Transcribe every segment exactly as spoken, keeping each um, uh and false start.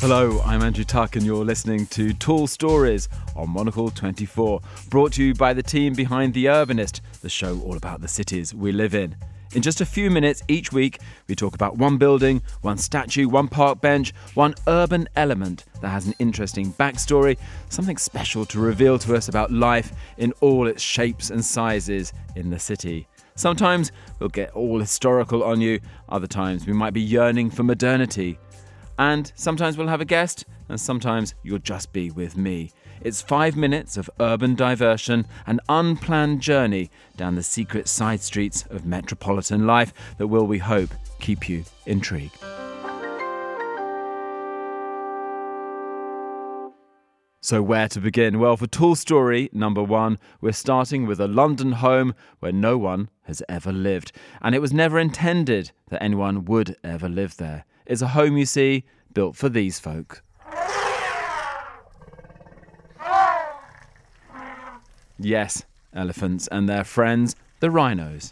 Hello, I'm Andrew Tuck and you're listening to Tall Stories on Monocle twenty-four, brought to you by the team behind The Urbanist, the show all about the cities we live in. In just a few minutes each week, we talk about one building, one statue, one park bench, one urban element that has an interesting backstory, something special to reveal to us about life in all its shapes and sizes in the city. Sometimes we'll get all historical on you, other times we might be yearning for modernity. And sometimes we'll have a guest, and sometimes you'll just be with me. It's five minutes of urban diversion, an unplanned journey down the secret side streets of metropolitan life that will, we hope, keep you intrigued. So where to begin? Well, for Tall Story number one, we're starting with a London home where no one has ever lived. And it was never intended that anyone would ever live there. It's a home, you see, built for these folk. Yes, elephants and their friends, the rhinos.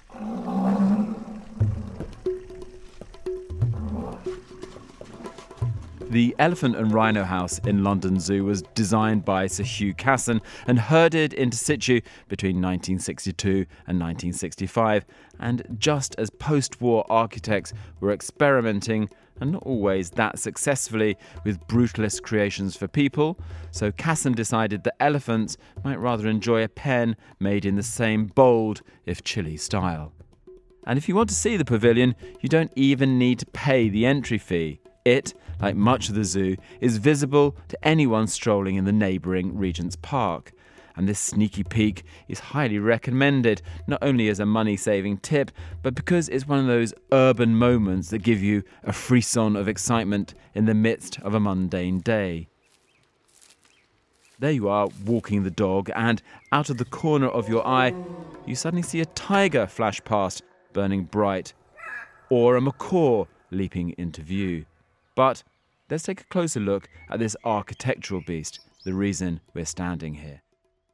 The Elephant and Rhino House in London Zoo was designed by Sir Hugh Casson and herded into situ between nineteen sixty-two and nineteen sixty-five. And just as post-war architects were experimenting, and not always that successfully, with brutalist creations for people, so Casson decided that elephants might rather enjoy a pen made in the same bold, if chilly, style. And if you want to see the pavilion, you don't even need to pay the entry fee. It, like much of the zoo, is visible to anyone strolling in the neighbouring Regent's Park. And this sneaky peek is highly recommended, not only as a money-saving tip, but because it's one of those urban moments that give you a frisson of excitement in the midst of a mundane day. There you are, walking the dog, and out of the corner of your eye, you suddenly see a tiger flash past, burning bright, or a macaw leaping into view. But let's take a closer look at this architectural beast, the reason we're standing here.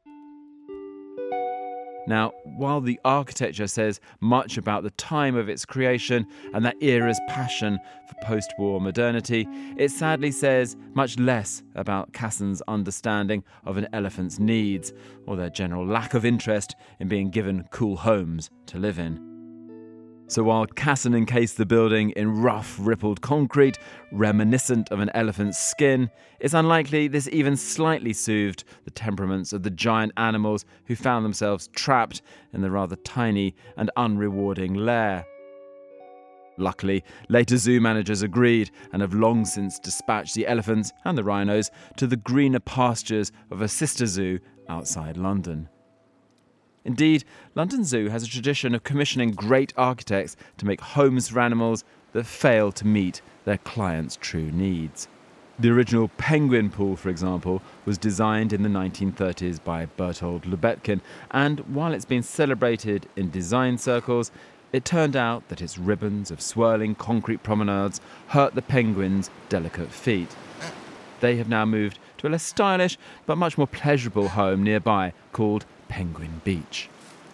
Now, while the architecture says much about the time of its creation and that era's passion for post-war modernity, it sadly says much less about Casson's understanding of an elephant's needs or their general lack of interest in being given cool homes to live in. So while Casson encased the building in rough, rippled concrete, reminiscent of an elephant's skin, it's unlikely this even slightly soothed the temperaments of the giant animals who found themselves trapped in the rather tiny and unrewarding lair. Luckily, later zoo managers agreed and have long since dispatched the elephants and the rhinos to the greener pastures of a sister zoo outside London. Indeed, London Zoo has a tradition of commissioning great architects to make homes for animals that fail to meet their clients' true needs. The original penguin pool, for example, was designed in the nineteen thirties by Bertold Lubetkin, and while it's been celebrated in design circles, it turned out that its ribbons of swirling concrete promenades hurt the penguins' delicate feet. They have now moved to a less stylish but much more pleasurable home nearby called Penguin Beach.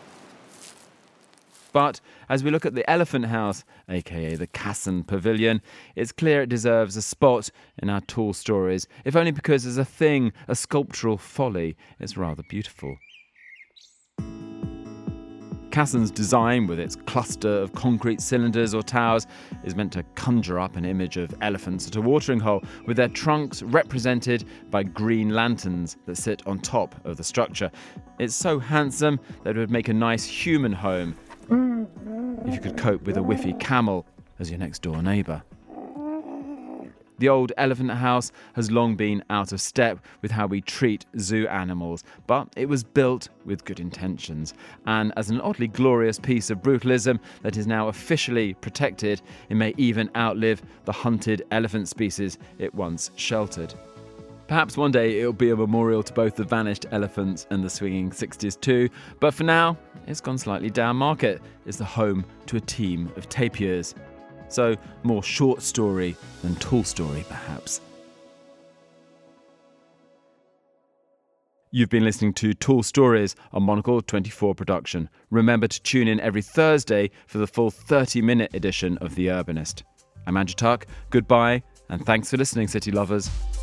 But as we look at the Elephant House, aka the Casson Pavilion, it's clear it deserves a spot in our Tall Stories, if only because as a thing, a sculptural folly, it's rather beautiful. Casson's design, with its cluster of concrete cylinders or towers, is meant to conjure up an image of elephants at a watering hole, with their trunks represented by green lanterns that sit on top of the structure. It's so handsome that it would make a nice human home if you could cope with a whiffy camel as your next door neighbour. The old Elephant House has long been out of step with how we treat zoo animals, but it was built with good intentions, and as an oddly glorious piece of brutalism that is now officially protected, it may even outlive the hunted elephant species it once sheltered. Perhaps one day it'll be a memorial to both the vanished elephants and the swinging sixties too, but for now, it's gone slightly down market. It's the home to a team of tapirs. So, more short story than tall story, perhaps. You've been listening to Tall Stories on Monocle twenty-four production. Remember to tune in every Thursday for the full thirty-minute edition of The Urbanist. I'm Andrew Tuck. Goodbye And thanks for listening, City Lovers.